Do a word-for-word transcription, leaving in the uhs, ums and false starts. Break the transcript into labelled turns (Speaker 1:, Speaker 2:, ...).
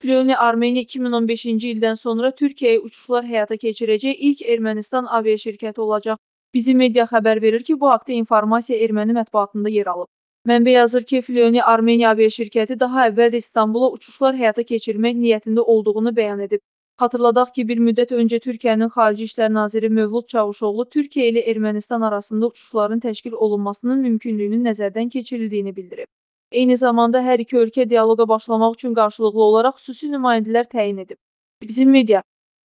Speaker 1: Flyoni Armenia iki min on beşinci ildən sonra Türkiyəyə uçuşlar həyata keçirəcək ilk Ermənistan aviaşirkəti olacaq. Bizim media xəbər verir ki, bu haqda informasiya erməni mətbuatında yer alıb. Mənbə yazır ki, Flyoni Armenia aviaşirkəti daha əvvəl də İstanbula uçuşlar həyata keçirmək niyyətində olduğunu bəyan edib. Xatırladaq ki, bir müddət öncə Türkiyənin Xarici İşlər Naziri Mövlud Çavuşoğlu Türkiyə ilə Ermənistan arasında uçuşların təşkil olunmasının mümkünlüyünün nəzərdən keçirildiyini bildirib. Eyni zamanda hər iki ölkə dialoqa başlamaq üçün qarşılıqlı olaraq xüsusi nümayəndələr təyin edib. Bizim media